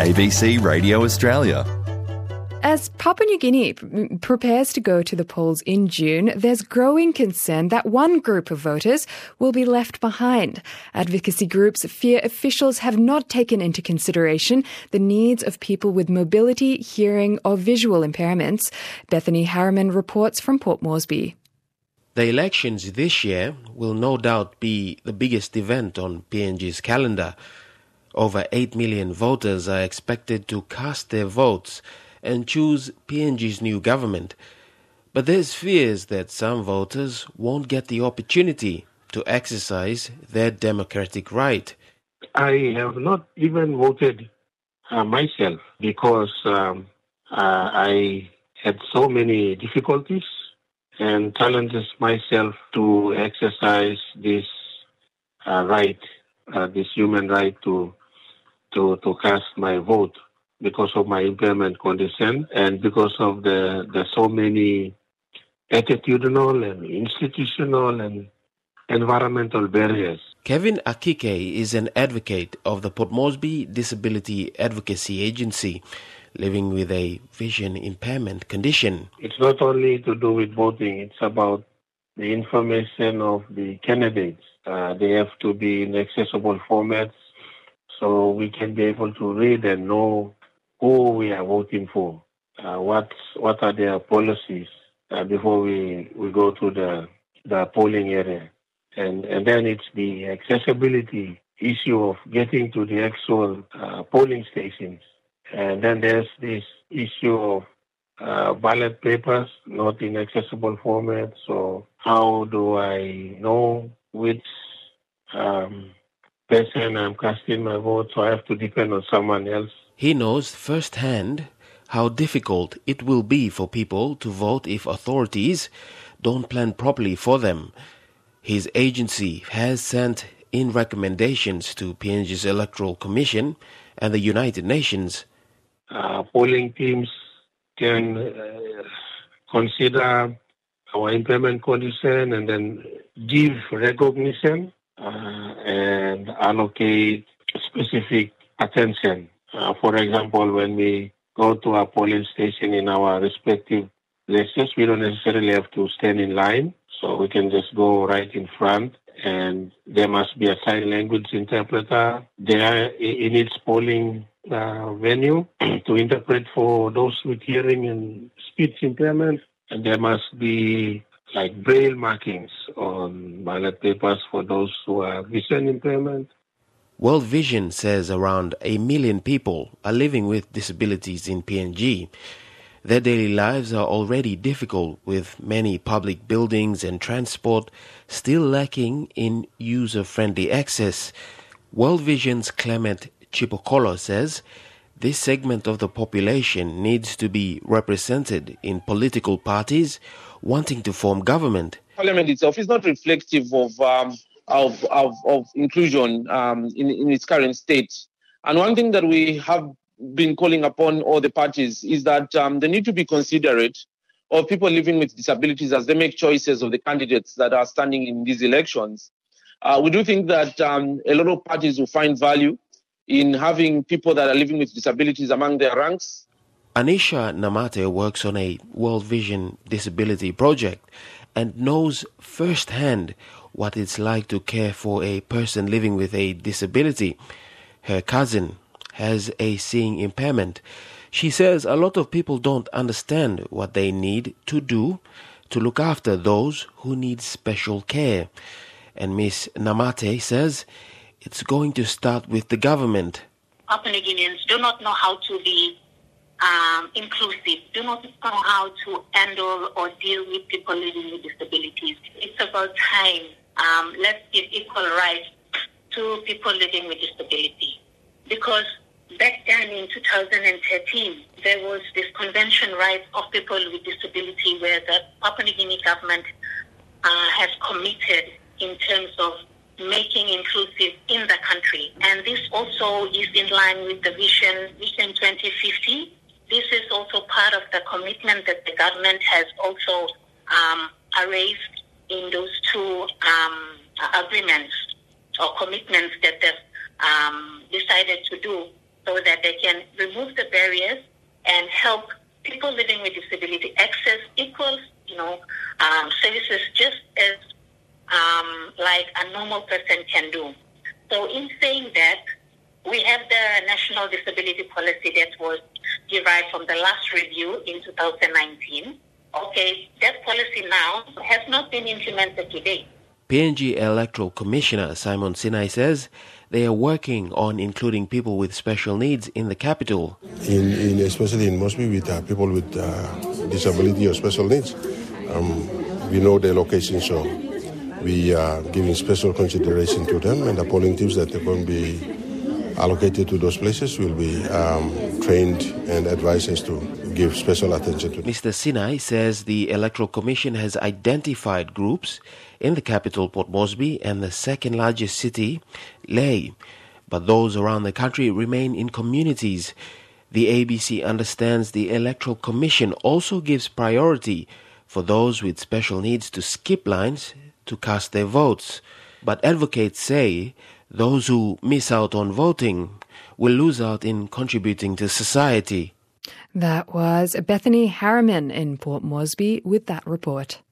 ABC Radio Australia. As Papua New Guinea prepares to go to the polls in June, there's growing concern that one group of voters will be left behind. Advocacy groups fear officials have not taken into consideration the needs of people with mobility, hearing or visual impairments. Bethany Harriman reports from Port Moresby. The elections this year will no doubt be the biggest event on PNG's calendar. Over 8 million voters are expected to cast their votes and choose PNG's new government. But there's fears that some voters won't get the opportunity to exercise their democratic right. I have not even voted myself because I had so many difficulties and challenges myself to exercise this right, this human right to cast my vote, because of my impairment condition and because of the so many attitudinal and institutional and environmental barriers. Kevin Akike is an advocate of the Port Moresby Disability Advocacy Agency, living with a vision impairment condition. It's not only to do with voting, it's about the information of the candidates. They have to be in accessible formats so we can be able to read and know who we are voting for, what are their policies before we go to the polling area. And then it's the accessibility issue of getting to the actual polling stations. And then there's this issue of ballot papers not in accessible format. So how do I know which person I'm casting my vote? So I have to depend on someone else. He knows firsthand how difficult it will be for people to vote if authorities don't plan properly for them. His agency has sent in recommendations to PNG's Electoral Commission and the United Nations. Polling teams can consider our impairment condition and then give recognition and allocate specific attention. For example, when we go to a polling station in our respective places, we don't necessarily have to stand in line, so we can just go right in front, and there must be a sign language interpreter there in its polling venue to interpret for those with hearing and speech impairment, and there must be like braille markings on ballot papers for those who have vision impairment. World Vision says around 1 million people are living with disabilities in PNG. Their daily lives are already difficult, with many public buildings and transport still lacking in user-friendly access. World Vision's Clement Chipokolo says this segment of the population needs to be represented in political parties wanting to form government. Parliament itself is not reflective of inclusion in its current state. And one thing that we have been calling upon all the parties is that they need to be considerate of people living with disabilities as they make choices of the candidates that are standing in these elections. We do think that a lot of parties will find value in having people that are living with disabilities among their ranks. Anisha Namate works on a World Vision disability project and knows firsthand what it's like to care for a person living with a disability. Her cousin has a seeing impairment. She says a lot of people don't understand what they need to do to look after those who need special care. And Miss Namate says it's going to start with the government. Papua New Guineans do not know how to be inclusive, do not know how to handle or deal with people living with disabilities. It's about time. Let's give equal rights to people living with disability. Because back then in 2013, there was this convention rights of people with disability where the Papua New Guinea government has committed in terms of making inclusive in the country. And this also is in line with the Vision 2050. This is also part of the commitment that the government has also raised in those two agreements or commitments that they've decided to do so that they can remove the barriers and help people living with disability access equal, services just as like a normal person can do. So in saying that, we have the National Disability Policy that was derived from the last review in 2019. Okay, that policy now has not been implemented today. PNG Electoral Commissioner Simon Sinai says they are working on including people with special needs in the capital. Especially in Mosby with people with disability or special needs. We know their location, so we are giving special consideration to them, and the polling teams that are going to be allocated to those places will be trained and advised as to give special attention to them. Mr. Sinai says the Electoral Commission has identified groups in the capital, Port Moresby, and the second largest city, Lae, but those around the country remain in communities. The ABC understands the Electoral Commission also gives priority for those with special needs to skip lines to cast their votes. But advocates say those who miss out on voting will lose out in contributing to society. That was Bethany Harriman in Port Moresby with that report.